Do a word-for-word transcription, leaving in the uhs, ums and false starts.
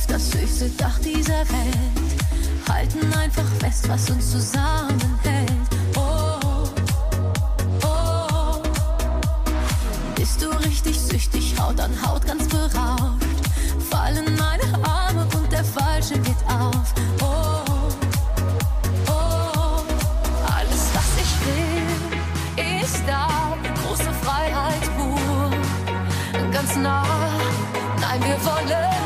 auf das höchste Dach dieser Welt, halten einfach fest, was uns zusammenhält. Oh, oh, bist du richtig süchtig, Haut an Haut ganz berauscht, fallen meine Arme und der Fallschirm geht auf. Oh, oh, alles was ich will, ist da, große Freiheit pur, ganz nah, nein wir wollen